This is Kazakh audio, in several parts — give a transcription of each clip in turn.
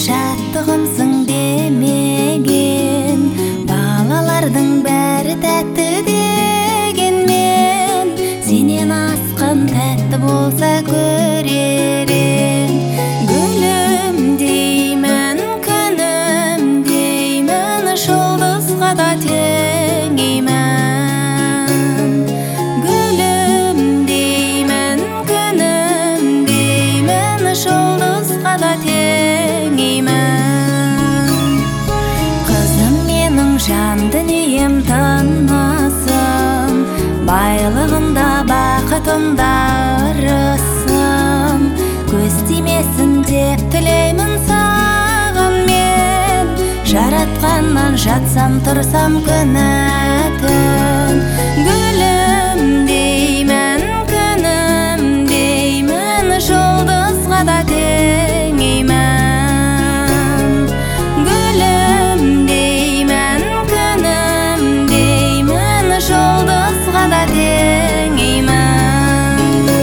Шаттығымсың демеген, балалардың бәрі тәтті деген мен. Сенен асқан тәтті болса көререн. Гүлім деймін, күнім деймін, жұлдызға да теңеймін. Гүлім деймін, күнім деймін, жұлдызға да теңеймін. Қызым менің жан дүнием тынысым, байлығында бақытымда ырысым. Көз тимесін деп тілеймін саған мен, жаратқаннан жатсам тұрсам күні-түн. Гүлім деймін, күнім деймін, жұлдызға да теңеймін. Гүлім деймін, күнім деймін, жұлдызға да теңеймін.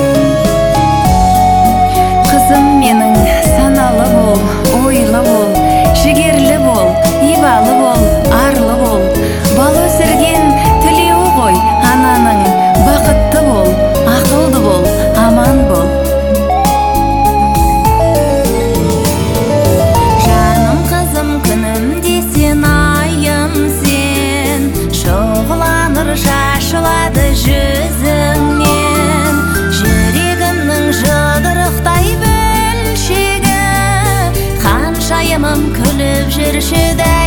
Қызым менің саналы бол, ойлы бол, жігерлі бол, ибалы бол, арлы бол. Бал өсірген тілеуі ғой ананың. Бақытты бол, ақылды бол, аман бол. Жаным қызым күнім десен айым сен, шоғыланыр шашылады жүзіңнен. Жүрегімнің жұдырықтай бөлшегі, ханшайымым күліп жүрші